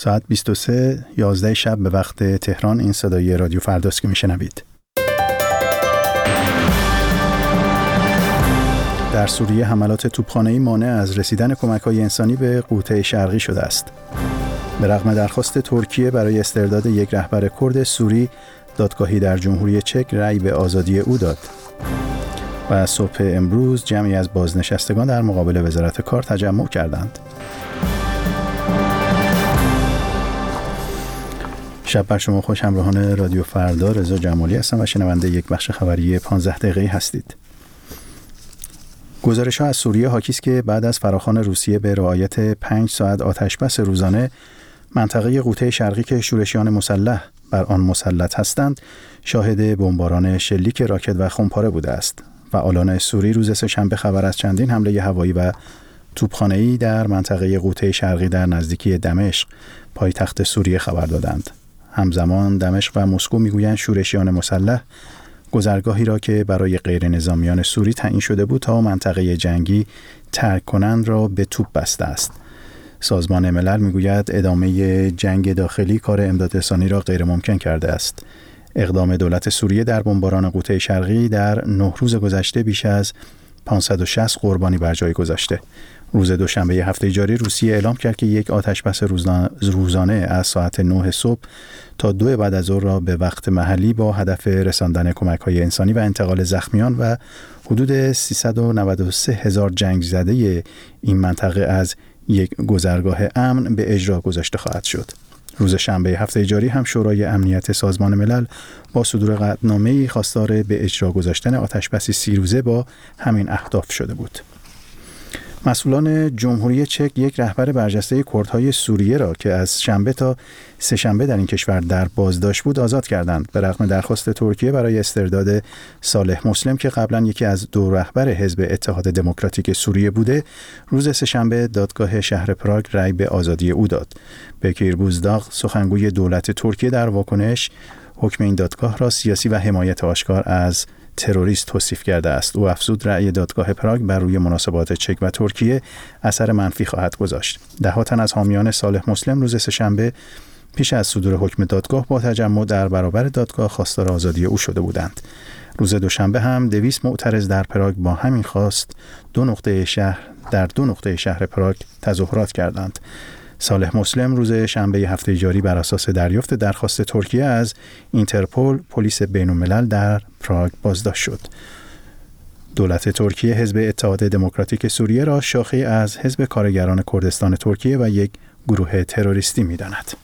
ساعت 23:11 شب به وقت تهران. این صدای رادیو فرداست که میشنوید. در سوریه حملات توپخانه‌ای مانع از رسیدن کمک‌های انسانی به غوطه شرقی شده است. به رغم درخواست ترکیه برای استرداد یک رهبر کرد سوری، دادگاهی در جمهوری چک رأی به آزادی او داد. و صبح امروز جمعی از بازنشستگان در مقابل وزارت کار تجمع کردند. شب بر شما خوش. همراهان رادیو فردا، رضا جمالی هستم و شنونده یک بخش خبری 15 دقیقه‌ای هستید. گزارش‌ها از سوریه حاکی است که بعد از فراخوان روسیه به رعایت 5 ساعت آتش‌بس روزانه، منطقه غوطه شرقی که شورشیان مسلح بر آن مسلط هستند، شاهد بمباران شلیک راکت و خمپاره بوده است. فعالان سوری روز سه‌شنبه خبر از چندین حمله هوایی و توپخانه‌ای در منطقه غوطه شرقی در نزدیکی دمشق، پایتخت سوریه خبر دادند. همزمان دمشق و مسکو میگویند شورشیان مسلح گذرگاهی را که برای غیر نظامیان سوری تعیین شده بود تا منطقه جنگی ترک کنند را به توپ بسته است. سازمان ملل میگوید ادامه جنگ داخلی کار امدادرسانی را غیر ممکن کرده است. اقدام دولت سوریه در بمباران غوطه شرقی در 9 روز گذشته بیش از 560 قربانی بر جای گذاشته. روز دوشنبه هفته جاری روسیه اعلام کرد که یک آتش‌بس روزانه از ساعت 9 صبح تا 2 بعد از ظهر را به وقت محلی با هدف رساندن کمک‌های انسانی و انتقال زخمیان و حدود 393,000 جنگ زده این منطقه از یک گذرگاه امن به اجرا گذاشته خواهد شد. روز شنبه هفته جاری هم شورای امنیت سازمان ملل با صدور قطعنامه‌ای خواستار به اجرا گذاشتن آتش‌بسی 30 روزه با همین اهداف شده بود. مسئولان جمهوری چک یک رهبر برجسته کردهای سوریه را که از شنبه تا سه‌شنبه در این کشور در بازداشت بود آزاد کردند. به رغم درخواست ترکیه برای استرداد صالح مسلم که قبلا یکی از دو رهبر حزب اتحاد دموکراتیک سوریه بوده، روز سه‌شنبه دادگاه شهر پراگ رأی به آزادی او داد. بکیر بوزداغ، سخنگوی دولت ترکیه، در واکنش حکم این دادگاه را سیاسی و حمایت آشکار از تروریست توصیف کرده است. او افزود رأی دادگاه پراگ بر روی مناسبات چک و ترکیه اثر منفی خواهد گذاشت. ده‌ها تن از حامیان صالح مسلم روز سه‌شنبه پیش از صدور حکم دادگاه با تجمع در برابر دادگاه خواستار آزادی او شده بودند. روز دوشنبه هم 200 معترض در پراگ با همین خواست در دو نقطه شهر پراگ تظاهرات کردند. صالح مسلم روز شنبه هفته جاری بر اساس دریافت درخواست ترکیه از اینترپل، پلیس بین‌الملل در پراگ بازداشت شد. دولت ترکیه حزب اتحاد دموکراتیک سوریه را شاخه‌ای از حزب کارگران کردستان ترکیه و یک گروه تروریستی می‌داند.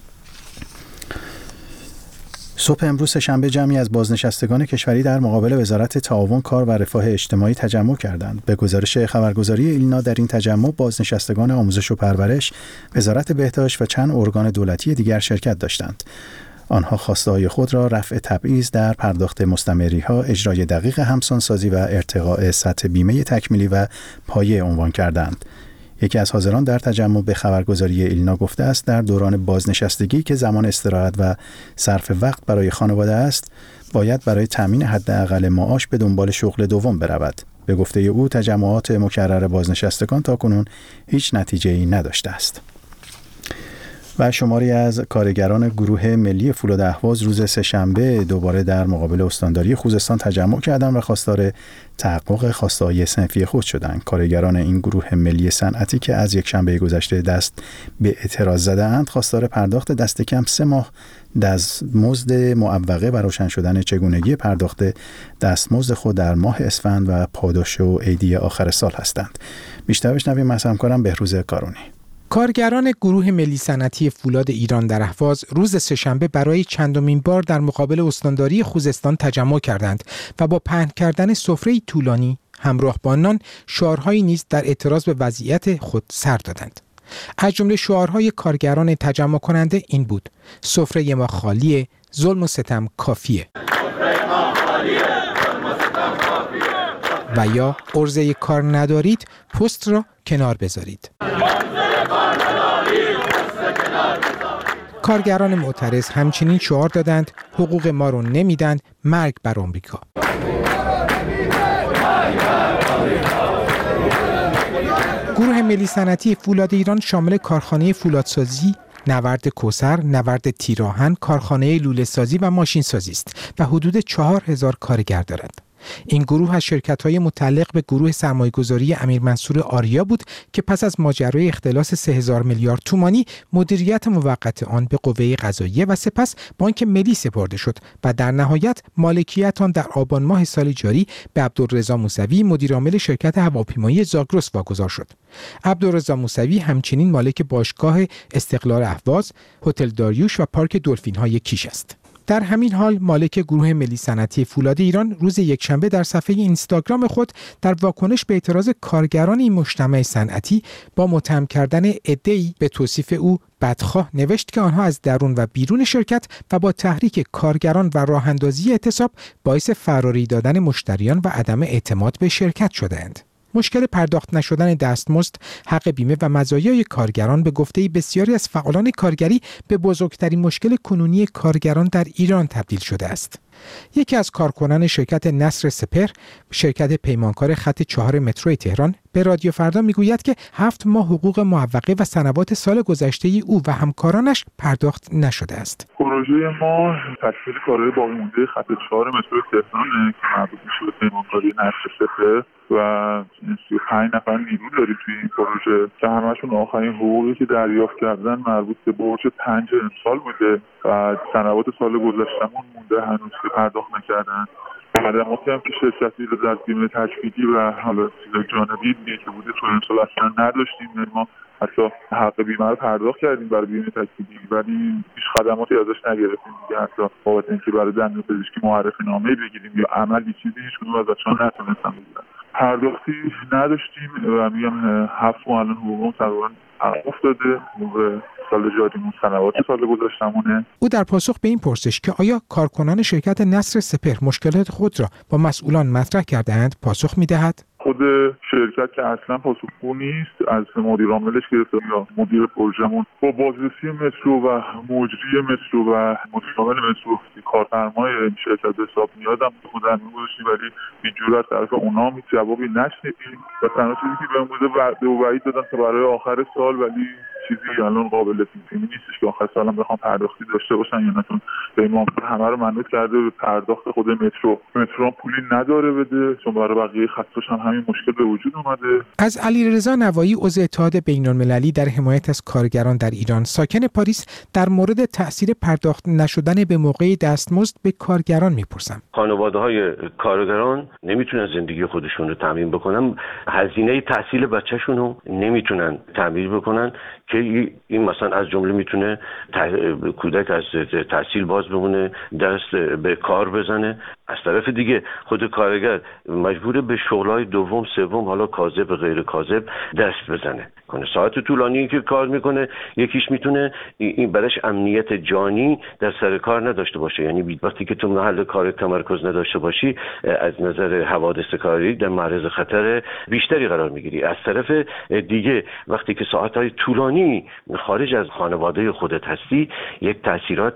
صبح امروز شنبه جمعی از بازنشستگان کشوری در مقابل وزارت تعاون، کار و رفاه اجتماعی تجمع کردند. به گزارش خبرگزاری ایلنا در این تجمع بازنشستگان آموزش و پرورش، وزارت بهداشت و چند ارگان دولتی دیگر شرکت داشتند. آنها خواسته‌های خود را رفع تبعیض در پرداخت مستمری‌ها، اجرای دقیق همسانسازی و ارتقاء سطح بیمه تکمیلی و پایه عنوان کردند. یکی از حاضران در تجمع به خبرگزاری ایلنا گفته است در دوران بازنشستگی که زمان استراحت و صرف وقت برای خانواده است، باید برای تامین حداقل معاش به دنبال شغل دوم برود. به گفته او تجمعات مکرر بازنشستگان تاکنون هیچ نتیجه‌ای نداشته است. و شماری از کارگران گروه ملی فولاد اهواز روز سه‌شنبه دوباره در مقابل استانداری خوزستان تجمع کردند و خواستار تحقق خواسته‌های صنفی خود شدند. کارگران این گروه ملی صنعتی که از یک شنبه گذشته دست به اعتراض زده‌اند، خواستار پرداخت دست کم 3 ماه دستمزد معوقه و روشن شدن چگونگی پرداخت دستمزد خود در ماه اسفند و پاداش و عیدیه آخر سال هستند. بیشتر بشنویم از همکارم بهروز کارونی. کارگران گروه ملی صنعتی فولاد ایران در اهواز روز سه‌شنبه برای چندمین بار در مقابل استانداری خوزستان تجمع کردند و با پهن کردن سفره‌ای طولانی همراه با نان شعارهایی نیز در اعتراض به وضعیت خود سر دادند. از جمله شعارهای کارگران تجمع کننده این بود: سفره ما خالیه، ظلم و ستم کافیه. و یا عرضه کار ندارید، پست را کنار بذارید. کارگران معترض همچنین شعار دادند: حقوق ما رو نمیدن، مرگ بر آمریکا. گروه ملی صنعتی فولاد ایران شامل کارخانه فولادسازی، نورد کوثر، نورد تیراهن، کارخانه لوله‌سازی و ماشین‌سازی است و حدود 4000 کارگر دارد. این گروه از شرکت‌های متعلق به گروه سرمایه‌گذاری امیر منصور آریا بود که پس از ماجرای اختلاس 3000 میلیارد تومانی مدیریت موقت آن به قوه قضاییه و سپس بانک ملی سپرده شد و در نهایت مالکیت آن در آبان ماه سال جاری به عبدالرضا موسوی مدیرعامل شرکت هواپیمایی زاگرس واگذار شد. عبدالرضا موسوی همچنین مالک باشگاه استقلال اهواز، هتل داریوش و پارک دلفین‌های کیش است. در همین حال مالک گروه ملی صنعتی فولاد ایران روز یکشنبه در صفحه اینستاگرام خود در واکنش به اعتراض کارگران این مجتمع صنعتی با متهم کردن عده‌ای به توصیف او بدخواه نوشت که آنها از درون و بیرون شرکت و با تحریک کارگران و راه اندازی اعتصاب باعث فراری دادن مشتریان و عدم اعتماد به شرکت شده‌اند. مشکل پرداخت نشدن دستمزد، حق بیمه و مزایای کارگران به گفته بسیاری از فعالان کارگری به بزرگترین مشکل کنونی کارگران در ایران تبدیل شده است. یکی از کارکنان شرکت نصر سپهر، شرکت پیمانکار خط 4 مترو تهران، به رادیو فردا میگوید که 7 ماه حقوق معوقه و سنوات سال گذشته او و همکارانش پرداخت نشده است. پروژه ما تکمیل کارهای باقی مونده خط 4 مترو تهران که مربوط میشه به پیمانکاری نصر سپهر و 35 نفر نیرو داریم توی این پروژه که همشون آخرین حقوقی که دریافت کردن مربوط به برج 5 امسال بوده و سنوات سال گذشتهمون مونده هنوز که پرداخت نکردن. خدماتی هم که شرکتی رو در بیمه تجدیدی و حالا چیزای جانبی که بوده تو امسال اصلا نداشتیم. ما حتی حق بیمه رو پرداخت کردیم برای بیمه تجدیدی ولی هیچ خدماتی ازش نگرفتیم دیگه، حتی بابت اینکه برای دندون پزشکی معرفی نامه بگیریم یا عملی چیزی هیچ کدوم ازشون نتونستم بگیرن. پرداختی نداشتیم و میگم 7 ماه الان حقوقمون تقریبا افتاده به سال جاریمون سنوات سال گذشتمونه. او در پاسخ به این پرسش که آیا کارکنان شرکت نصر سپهر مشکلات خود را با مسئولان مطرح کرده‌اند پاسخ می‌دهد خود شرکت که اصلا پاسخگو نیست، از مدیر عاملش گرفته یا مدیر پروژمون با بازرسی مترو و مجری مترو و مدیر عامل مترو کارفرمای شرکت حساب میادم خودم می‌گذاشتیم ولی هیچ جور از طرف اونها هیچ جوابی نشنیدیم و تنها چیزی که بهمون وعده و وعید دادن تا برای آخر سال ولی چیزی الان قابل پیش‌بینی نیستش که آخر سال هم بخوام پرداختی داشته باشن یا نتون به ما همه رو منوط کرده به پرداخت خود مترو پولی نداره بده چون برای بقیه خطاش هم همین مشکل به وجود اومده. از علیرضا نوایی عضو اتحاد بین‌المللی در حمایت از کارگران در ایران ساکن پاریس در مورد تأثیر پرداخت نشدن به موقع دستمزد به کارگران میپرسم. خانواده‌های کارگران نمیتونن زندگی خودشون رو تامین بکنن، هزینه تحصیل بچه‌شون رو نمیتونن تامین بکنن که این مثلا از جمله میتونه کودک از تحصیل باز بمونه، دست به کار بزنه. از طرف دیگه خود کارگر مجبوره به شغلای دوم سوم حالا کاذب غیر کاذب دست بزنه کنه. ساعت طولانی که کار میکنه یکیش میتونه این برش امنیت جانی در سر کار نداشته باشه، یعنی وقتی که تو محل کار تمرکز نداشته باشی از نظر حوادث کاری در معرض خطر بیشتری قرار میگیری. از طرف دیگه وقتی که ساعتهای طولانی خارج از خانواده خودت هستی یک تاثیرات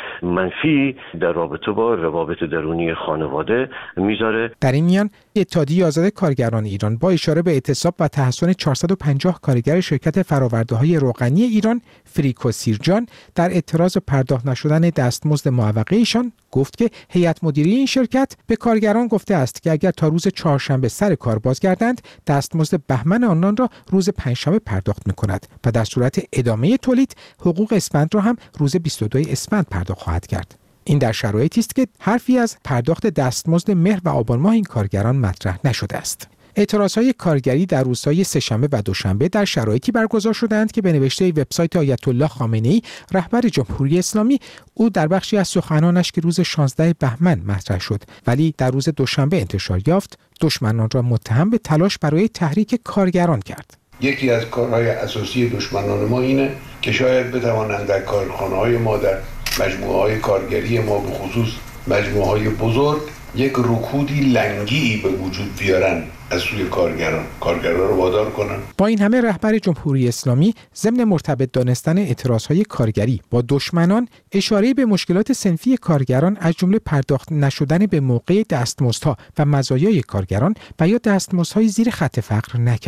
منفی در رابطه با روابط درونی خانواده میذاره. در این میان اتحادیه آزاد کارگران ایران با اشاره به اعتصاب و تحصن 450 کارگر شرکت فرآورده‌های روغنی ایران فریکو سیرجان در اعتراض پرداخت نشدن دستمزد معوقه ایشان گفت که هیئت مدیره این شرکت به کارگران گفته است که اگر تا روز چهارشنبه سر کار بازگردند دستمزد بهمن آنان را روز پنجشنبه پرداخت می‌کند و در صورت ادامه تولید حقوق اسفند را هم روز 22 اسفند پرداخت خواهد کرد. این در شرایطی است که حرفی از پرداخت دستمزد مهر و آبان ماه این کارگران مطرح نشده است. اعتراضهای کارگری در روزهای سه‌شنبه و دوشنبه در شرایطی برگزار شدند که به نوشته وبسایت آیت الله خامنه‌ای رهبر جمهوری اسلامی او در بخشی از سخنانش که روز 16 بهمن مطرح شد ولی در روز دوشنبه انتشار یافت دشمنان را متهم به تلاش برای تحریک کارگران کرد. یکی از کارهای اساسی دشمنان ما اینه که شاید بتوانند در کارخانه‌های ما در مجموعه‌های کارگری ما به خصوص مجموعه‌های بزرگ یک رکودی لنگی به وجود بیارن از سوی کارگران رو وادار کنن. با این همه رهبر جمهوری اسلامی ضمن مرتبط دانستن اعتراضهای کارگری با دشمنان اشاره به مشکلات صنفی کارگران از جمله پرداخت نشدن به موقع دستمزدها و مزایای کارگران و یا دستمزدهای زیر خط فقر نکرد.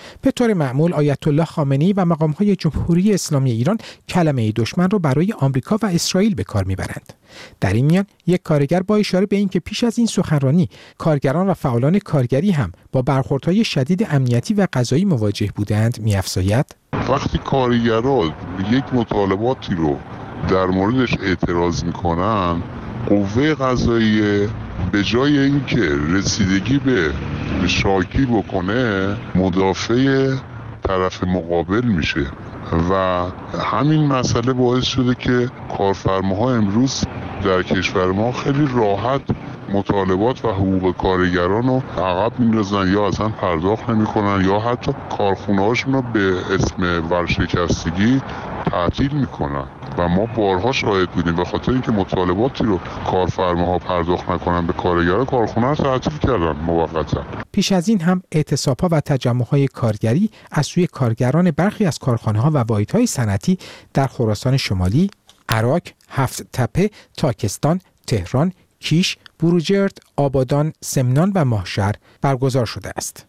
به طور معمول آیت الله خامنه‌ای و مقام‌های جمهوری اسلامی ایران کلمه دشمن را برای آمریکا و اسرائیل به کار می‌برند. در این میان یک کارگر با اشاره به اینکه پیش از این سخنرانی کارگران و فعالان کارگری هم با برخوردهای شدید امنیتی و قضایی مواجه بودند می‌افزاید: وقتی کارگران یک مطالباتی رو در موردش اعتراض میکنن، قوه قضاییه به جای اینکه رسیدگی به شاکی بکنه مدافع طرف مقابل میشه و همین مسئله باعث شده که کارفرماها امروز در کشور ما خیلی راحت مطالبات و حقوق کارگران رو عقب میندازن یا اصلا پرداخت نمیکنن یا حتی کارخونه‌هاشون رو به اسم ورشکستگی تعطیل میکنن و ما بارها شاهد بودیم به خاطر اینکه مطالباتی رو کارفرماها پرداخت نکنن به کارگران، کارخونه رو تعطیل کردن موقتا. پیش از این هم اعتصاب‌ها و تجمع‌های کارگری از سوی کارگران برخی از کارخانه‌ها و واحدهای صنعتی در خراسان شمالی، عراق، هفت تپه، تاکستان، تهران، کیش، بروجرد، آبادان، سمنان و ماهشهر برگزار شده است.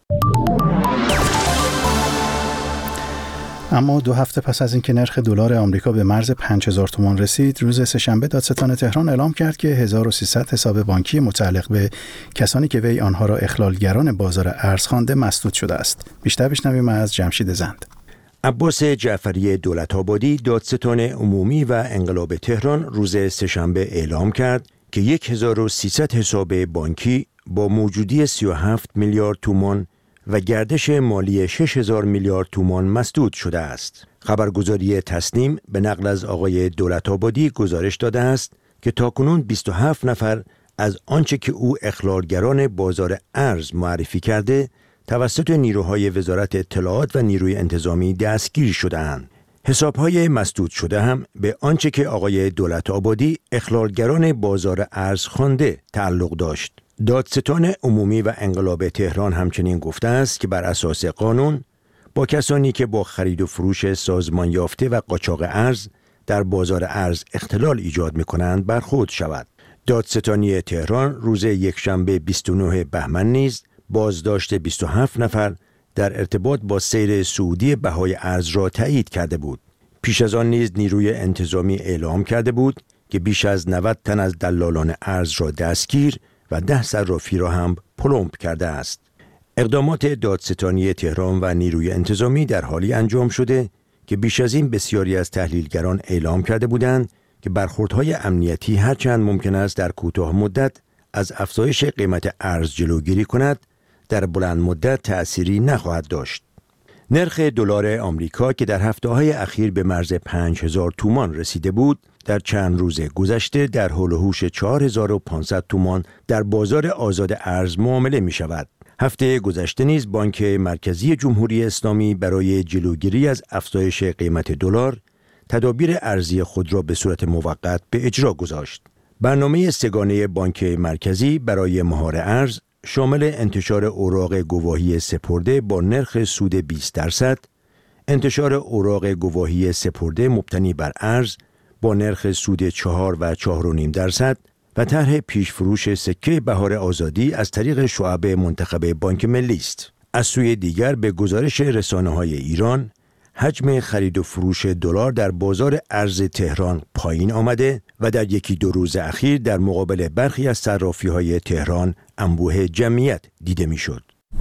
اما 2 هفته پس از اینکه نرخ دلار آمریکا به مرز 5000 تومان رسید، روز سه‌شنبه دادستان تهران اعلام کرد که 1300 حساب بانکی متعلق به کسانی که وی آنها را اخلالگران بازار ارز خوانده مسدود شده است. بیشتر بشنویم از جمشید زند. عباس جعفری دولت‌آبادی دادستان عمومی و انقلاب تهران روز سه‌شنبه اعلام کرد که 1300 حساب بانکی با موجودی 37 میلیارد تومان و گردش مالی 6000 میلیارد تومان مسدود شده است. خبرگزاری تسنیم به نقل از آقای دولت‌آبادی گزارش داده است که تاکنون 27 نفر از آنچه که او اخلالگران بازار ارز معرفی کرده توسط نیروهای وزارت اطلاعات و نیروی انتظامی دستگیر شده‌اند. حساب‌های مسدود شده هم به آنچه که آقای دولت‌آبادی اخلالگران بازار ارز خوانده تعلق داشت. دادستان عمومی و انقلاب تهران همچنین گفته است که بر اساس قانون با کسانی که با خرید و فروش سازمان یافته و قاچاق ارز در بازار ارز اختلال ایجاد می‌کنند برخورد شود. دادستانی تهران روز یکشنبه 29 بهمن نیز بازداشت 27 نفر در ارتباط با سیر صعودی بهای ارز را تایید کرده بود. پیش از آن نیز نیروی انتظامی اعلام کرده بود که بیش از 90 تن از دلالان ارز را دستگیر و 10 صرافی را هم پلمب کرده است. اقدامات دادستانی تهران و نیروی انتظامی در حالی انجام شده که بیش از این بسیاری از تحلیلگران اعلام کرده بودند که برخوردهای امنیتی هرچند ممکن است در کوتاه مدت از افزایش قیمت ارز جلوگیری کند، در بلند مدت تأثیری نخواهد داشت. نرخ دلار آمریکا که در هفته‌های اخیر به مرز 5000 تومان رسیده بود، در چند روز گذشته در حول و حوش 4500 تومان در بازار آزاد ارز معامله می شود. هفته گذشته نیز بانک مرکزی جمهوری اسلامی برای جلوگیری از افزایش قیمت دلار تدابیر ارزی خود را به صورت موقت به اجرا گذاشت. برنامه سگانه بانک مرکزی برای مهار ارز شامل انتشار اوراق گواهی سپرده با نرخ سود 20%، انتشار اوراق گواهی سپرده مبتنی بر ارز با نرخ سود 4 و 4.5% و طرح پیشفروش سکه بهار آزادی از طریق شعب منتخب بانک ملی است. از سوی دیگر به گزارش رسانه‌های ایران، حجم خرید و فروش دلار در بازار ارز تهران پایین آمده و در 1-2 روز اخیر در مقابل برخی از صرافی‌های تهران انبوه جمعیت دیده می‌شد.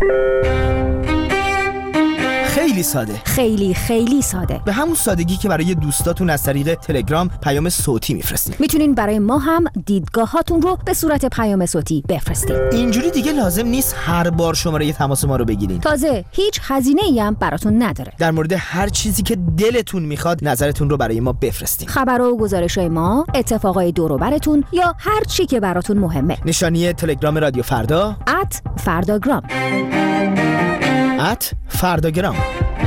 خیلی ساده. خیلی ساده. به همون سادگی که برای دوستاتون از طریق تلگرام پیام صوتی میفرستید. میتونین برای ما هم دیدگاهاتون رو به صورت پیام صوتی بفرستید. اینجوری دیگه لازم نیست هر بار شماره تماس ما رو بگیرین. تازه هیچ هزینه‌ای هم براتون نداره. در مورد هر چیزی که دلتون میخواد نظرتون رو برای ما بفرستید. خبرها و گزارش‌های ما، اتفاقای دور و براتون یا هر چی که براتون مهمه. نشانی تلگرام رادیو فردا @فرداگرام. @فرداگرام.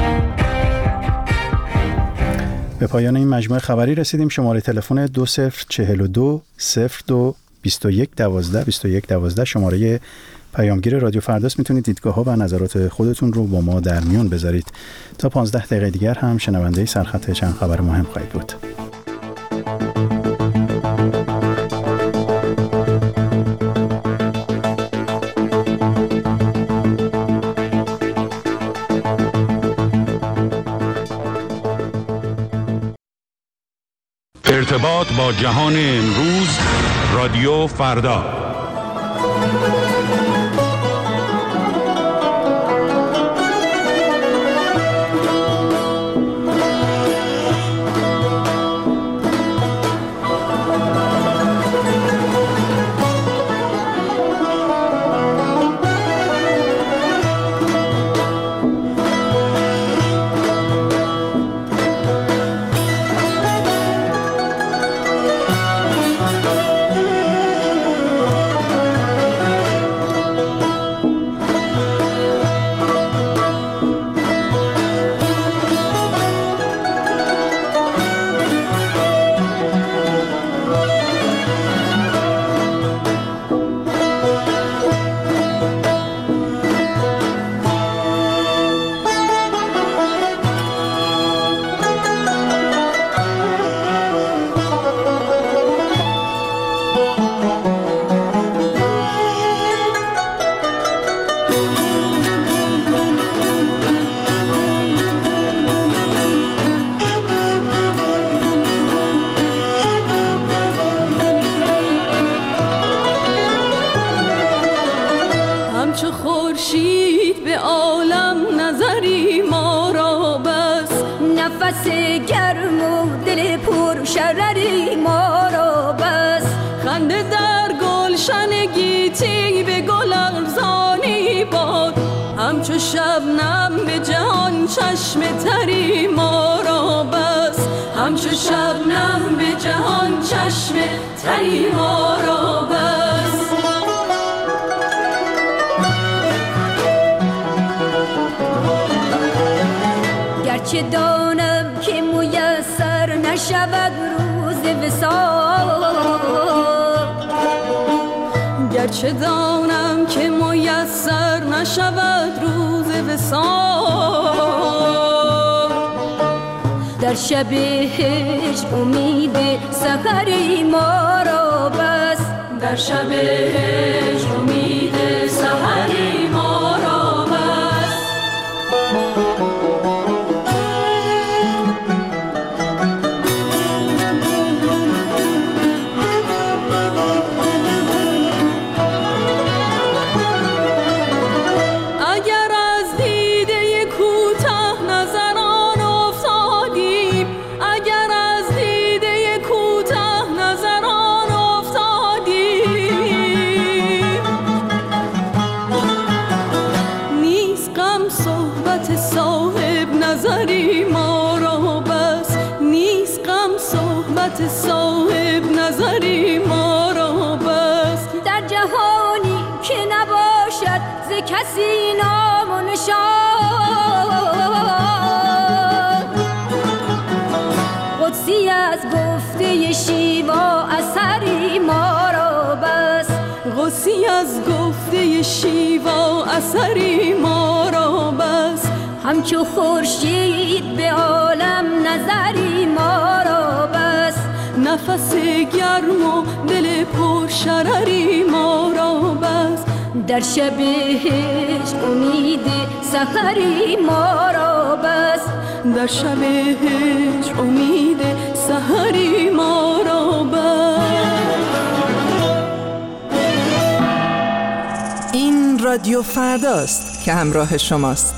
به پایان این مجموعه خبری رسیدیم. شماره تلفن 2042 02 21 12 21 12 شماره پیامگیر رادیو فرداست. میتونید دیدگاه‌ها و نظرات خودتون رو با ما در میون بذارید. تا 15 دقیقه دیگر هم شنونده سرخط چند خبر مهم خواهید بود. ارتباط با جهان امروز، رادیو فردا. شبنم به جهان چشم تری ما را بس، همچو شبنم به جهان چشم تری ما را بس. گرچه دانم که میسر نشود روز وصال، گرچه دانم که میسر نشود روز وصال، در شب هجر امید سحری ما را بس، در شب هجر امید سحری ما را بس. صاحب نظری ما را بس، در جهانی که نباشد ز کسی نام و نشان، قدسی از گفته شیوا اثری ما را بس، قدسی از گفته شیوا اثری ما را بس. همچو خورشید به عالم نظری ما را بس، نفس گرم و دل پر شرری ما را بس، در شب هجر امید سحری ما را بس، در شب هجر امید سحری ما را بس. این رادیو فرداست که همراه شماست.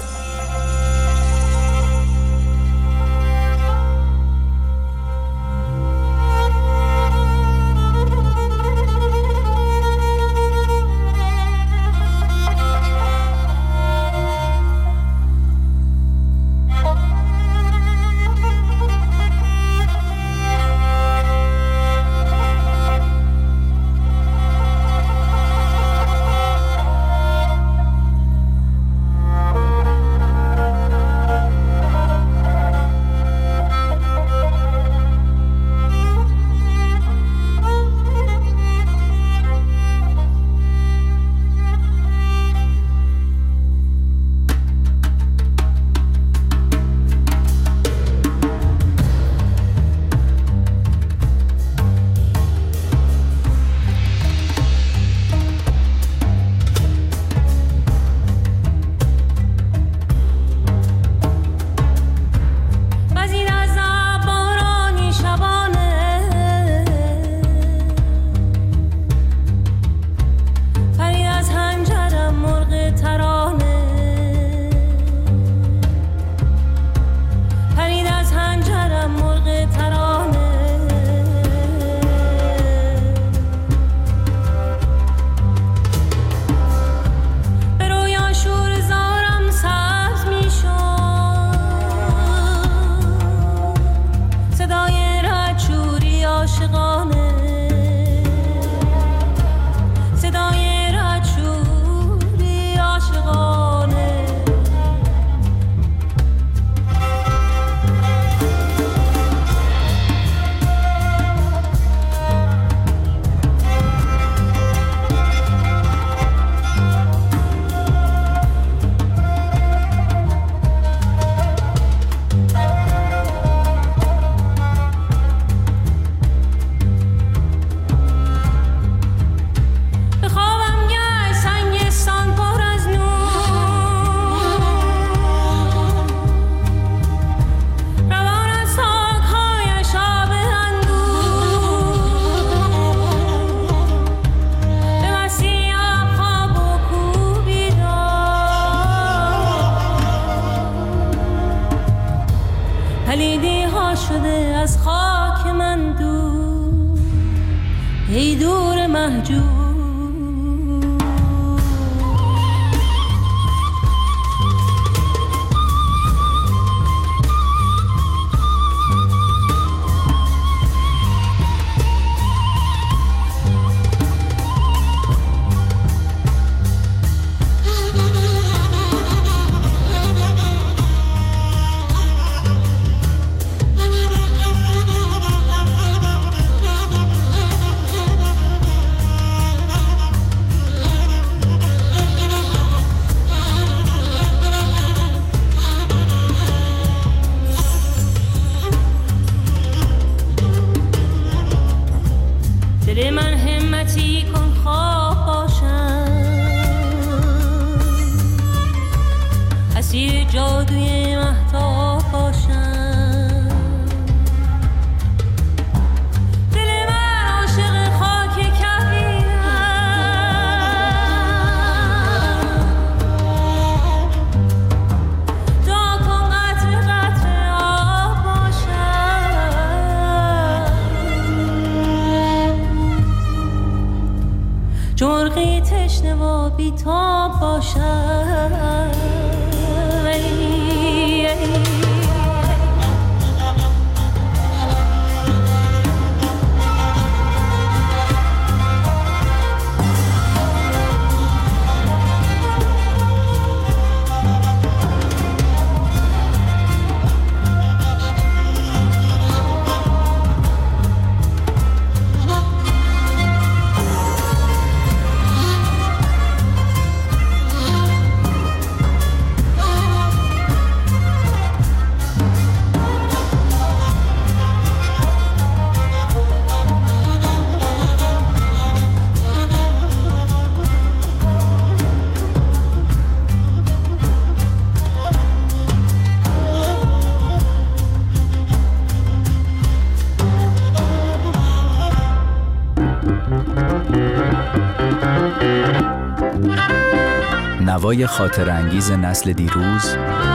از خاک من دور، ای دور محجوب. جرقی تشنه و بی‌تاب باشد. نوای خاطر انگیز نسل دیروز،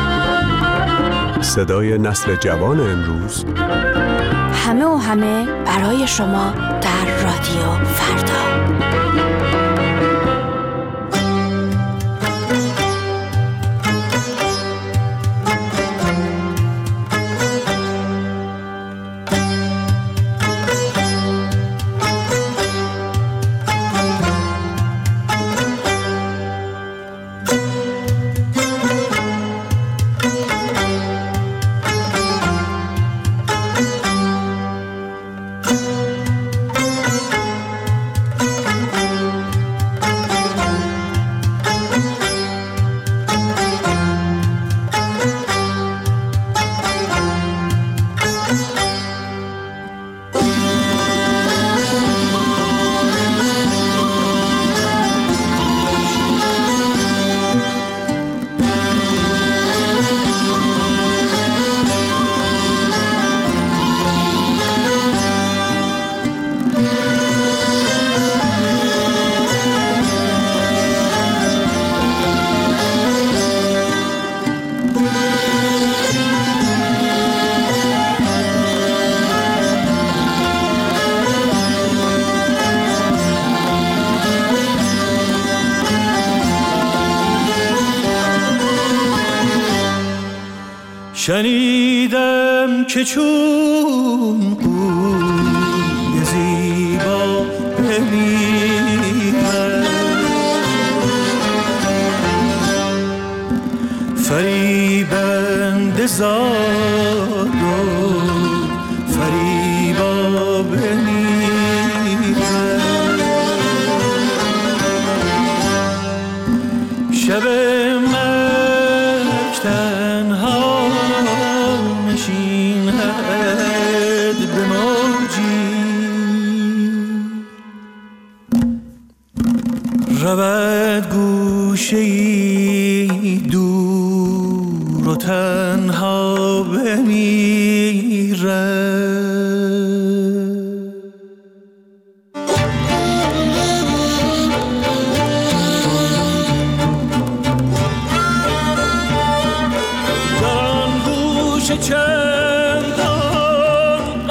صدای نسل جوان امروز، همه و همه برای شما در رادیو فردا. شنیدم که چون قوی زیبا بمیرد، فریبنده زاد و فریبا بمیرد. شب مرگ تنها رود گوشه‌ای دور و تنها بمیرد. در آن گوشه چندان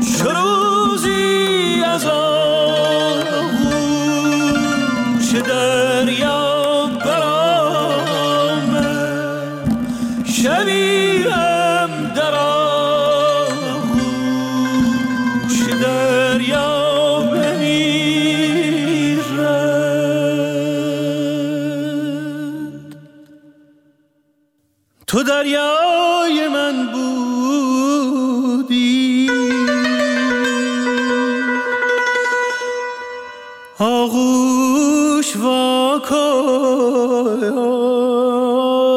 چو روزی از آغوش دریا برآمد شبیم در آغوش دریا بمیرد. تو دریای من بودی آغوش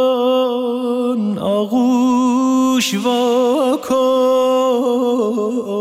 واکن آغوش واکن